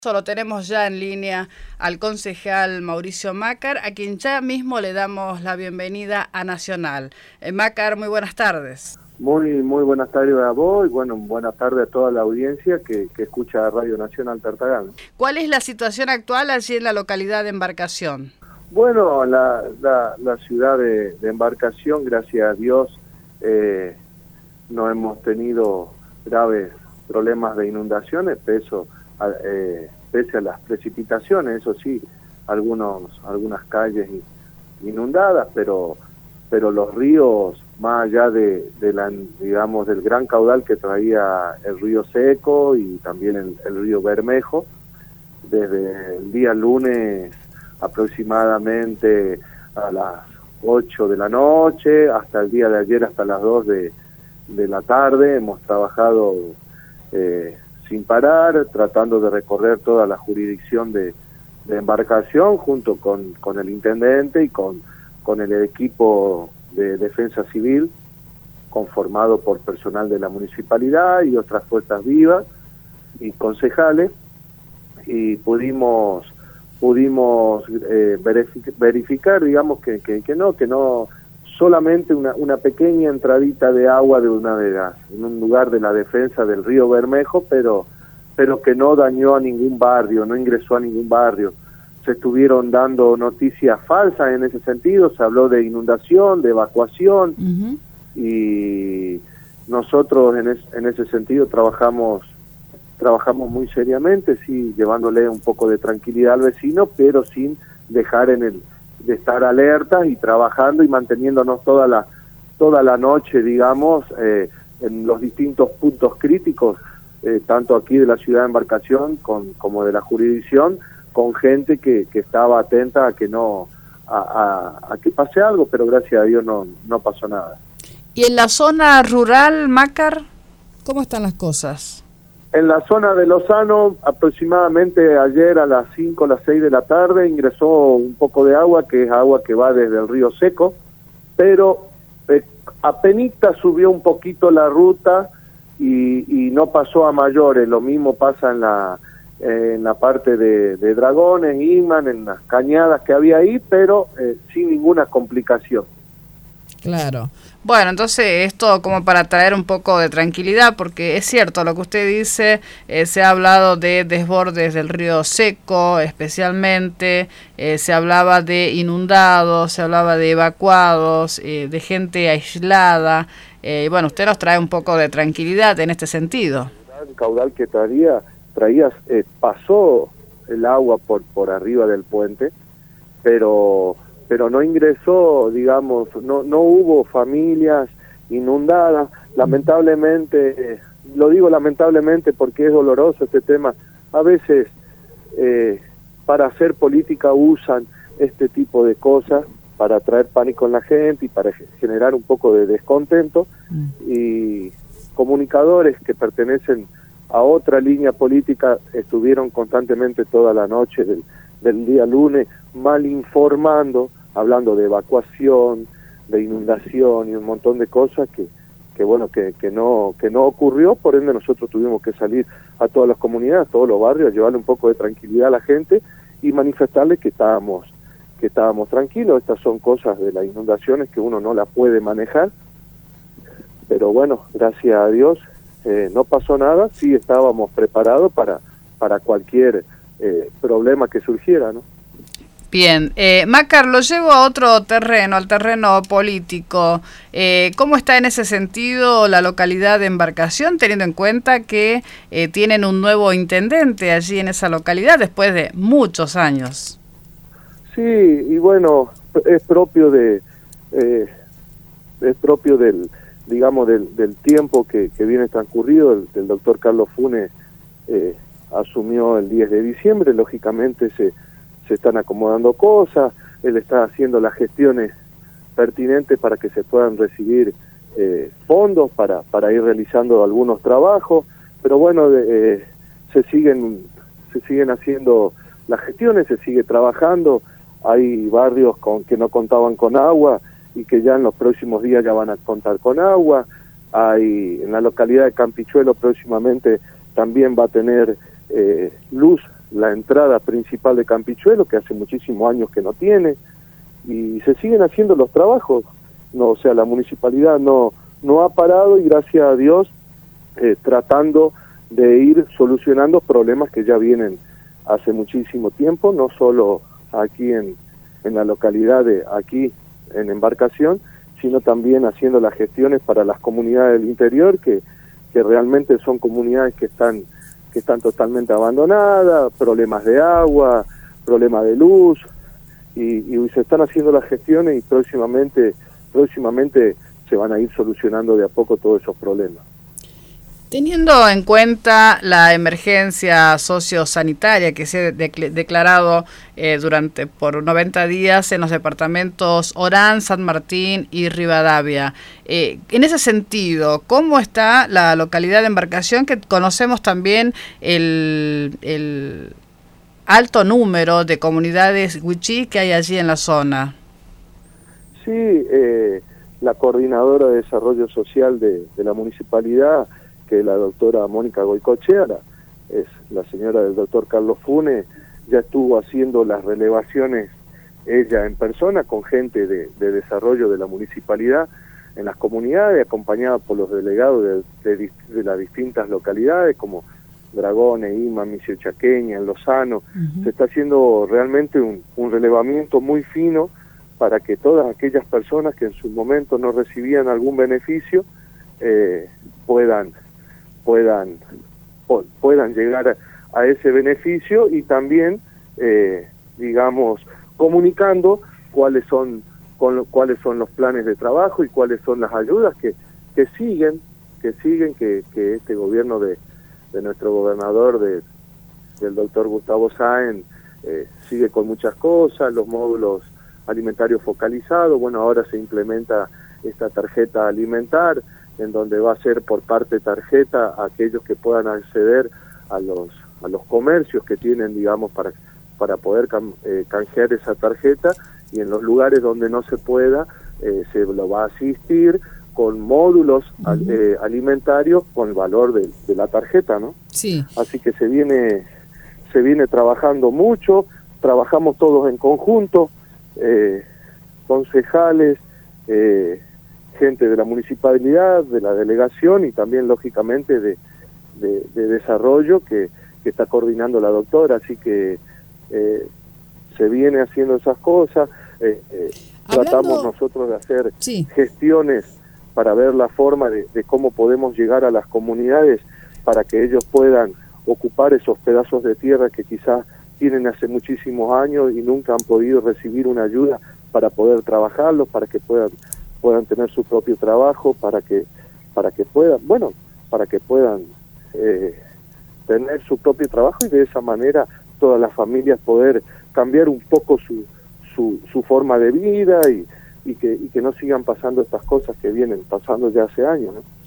Lo tenemos ya en línea al concejal Mauricio Mácar, a quien ya mismo le damos la bienvenida a Nacional. Mácar, muy buenas tardes. Muy buenas tardes a vos y buenas tardes a toda la audiencia que escucha Radio Nacional Tartagal. ¿Cuál es la situación actual allí en la localidad de Embarcación? Bueno, la ciudad de Embarcación, gracias a Dios, no hemos tenido graves problemas de inundaciones, pese a las precipitaciones, eso sí, algunas calles inundadas, pero los ríos, más allá digamos, del gran caudal que traía el río Seco y también el río Bermejo, desde el día lunes aproximadamente a las 8 de la noche hasta el día de ayer hasta las 2 de la tarde hemos trabajado sin parar, tratando de recorrer toda la jurisdicción de Embarcación junto con el intendente y con el equipo de defensa civil conformado por personal de la municipalidad y otras fuerzas vivas y concejales, y pudimos verificar, digamos, que no solamente una pequeña entradita de agua en un lugar de la defensa del río Bermejo, pero que no dañó a ningún barrio, no ingresó a ningún barrio. Se estuvieron dando noticias falsas en ese sentido, se habló de inundación, de evacuación, y nosotros en ese sentido trabajamos muy seriamente, sí, llevándole un poco de tranquilidad al vecino, pero sin dejar de estar alertas y trabajando y manteniéndonos toda la noche, digamos, en los distintos puntos críticos, tanto aquí de la ciudad de Embarcación como de la jurisdicción, con gente que estaba atenta a que a que pase algo, pero gracias a Dios no pasó nada. ¿Y en la zona rural, Mácar, cómo están las cosas? En la zona de Lozano, aproximadamente ayer a las 5 o las 6 de la tarde, ingresó un poco de agua, que es agua que va desde el río Seco, pero apenita subió un poquito la ruta y no pasó a mayores. Lo mismo pasa en la parte de Dragones, Iman, en las cañadas que había ahí, pero sin ninguna complicación. Claro. Bueno, entonces esto como para traer un poco de tranquilidad, porque es cierto lo que usted dice, se ha hablado de desbordes del río Seco especialmente, se hablaba de inundados, se hablaba de evacuados, de gente aislada, y bueno, usted nos trae un poco de tranquilidad en este sentido. El caudal que traía pasó el agua por arriba del puente, pero no ingresó, digamos, no hubo familias inundadas. Lamentablemente, lo digo lamentablemente porque es doloroso este tema, a veces para hacer política usan este tipo de cosas para traer pánico en la gente y para generar un poco de descontento, y comunicadores que pertenecen a otra línea política estuvieron constantemente toda la noche del día lunes mal informando, hablando de evacuación, de inundación y un montón de cosas que no ocurrió. Por ende nosotros tuvimos que salir a todas las comunidades, a todos los barrios, a llevarle un poco de tranquilidad a la gente y manifestarles que estábamos tranquilos. Estas son cosas de las inundaciones que uno no las puede manejar, pero bueno, gracias a Dios no pasó nada. Sí estábamos preparados para cualquier problema que surgiera, ¿no? Bien, Mácar, lo llevo a otro terreno, al terreno político. ¿Cómo está en ese sentido la localidad de Embarcación, teniendo en cuenta que tienen un nuevo intendente allí en esa localidad después de muchos años? Sí, y bueno, es propio del digamos del tiempo que viene transcurrido. El doctor Carlos Funes asumió el 10 de diciembre, lógicamente se están acomodando cosas, él está haciendo las gestiones pertinentes para que se puedan recibir fondos para ir realizando algunos trabajos, pero bueno, se siguen haciendo las gestiones, se sigue trabajando. Hay barrios que no contaban con agua y que ya en los próximos días ya van a contar con agua. En la localidad de Campichuelo próximamente también va a tener luz la entrada principal de Campichuelo, que hace muchísimos años que no tiene, y se siguen haciendo los trabajos. No, o sea, la municipalidad no ha parado y gracias a Dios tratando de ir solucionando problemas que ya vienen hace muchísimo tiempo, no solo aquí en la localidad de aquí en Embarcación, sino también haciendo las gestiones para las comunidades del interior, que realmente son comunidades que están totalmente abandonadas, problemas de agua, problemas de luz, y se están haciendo las gestiones y próximamente se van a ir solucionando de a poco todos esos problemas. Teniendo en cuenta la emergencia sociosanitaria que se ha declarado por 90 días en los departamentos Orán, San Martín y Rivadavia, en ese sentido, ¿cómo está la localidad de Embarcación, que conocemos también el alto número de comunidades wichí que hay allí en la zona? Sí, la coordinadora de desarrollo social de la municipalidad, que es la doctora Mónica Goicochea, es la señora del doctor Carlos Funes, ya estuvo haciendo las relevaciones ella en persona con gente de desarrollo de la municipalidad en las comunidades, acompañada por los delegados de las distintas localidades como Dragones, Ima, Misio Chaqueña, en Lozano. Se está haciendo realmente un relevamiento muy fino para que todas aquellas personas que en su momento no recibían algún beneficio puedan llegar a ese beneficio, y también digamos comunicando cuáles son los planes de trabajo y cuáles son las ayudas que siguen que este gobierno de nuestro gobernador del doctor Gustavo Sáenz sigue con muchas cosas, los módulos alimentarios focalizados. Bueno, ahora se implementa esta tarjeta alimentar, en donde va a ser por parte tarjeta a aquellos que puedan acceder a los comercios que tienen, digamos, para poder canjear esa tarjeta, y en los lugares donde no se pueda, se lo va a asistir con módulos alimentarios con el valor de la tarjeta, ¿no? Sí. Así que se viene trabajando mucho, trabajamos todos en conjunto, concejales, gente de la municipalidad, de la delegación y también lógicamente de desarrollo que está coordinando la doctora, así que se viene haciendo esas cosas. Tratamos nosotros de hacer gestiones para ver la forma de cómo podemos llegar a las comunidades para que ellos puedan ocupar esos pedazos de tierra que quizás tienen hace muchísimos años y nunca han podido recibir una ayuda para poder trabajarlos, para que puedan tener su propio trabajo, para que puedan tener su propio trabajo, y de esa manera todas las familias poder cambiar un poco su forma de vida y que no sigan pasando estas cosas que vienen pasando ya hace años, ¿no?